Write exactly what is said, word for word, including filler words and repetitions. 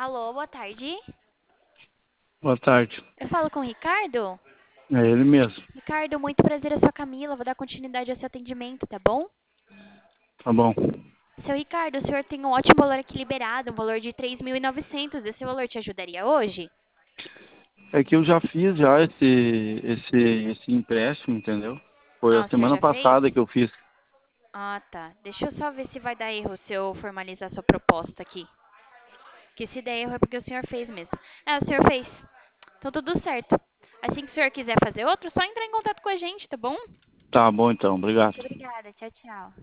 Alô, boa tarde. Boa tarde. Eu falo com o Ricardo? É ele mesmo. Ricardo, muito prazer, eu sou a Camila. Vou dar continuidade ao seu atendimento, tá bom? Tá bom. Seu Ricardo, o senhor tem um ótimo valor aqui liberado, um valor de três mil e novecentos. Esse valor te ajudaria hoje? É que eu já fiz já esse, esse, esse empréstimo, entendeu? Foi Ah, a o senhor semana já fez? passada que eu fiz. Ah, tá. Deixa eu só ver se vai dar erro se eu formalizar sua proposta aqui. Que se der erro é porque o senhor fez mesmo. É, o senhor fez. Então tudo certo. Assim que o senhor quiser fazer outro, só entrar em contato com a gente, tá bom? Tá bom então, obrigado. Muito obrigada. Tchau, tchau.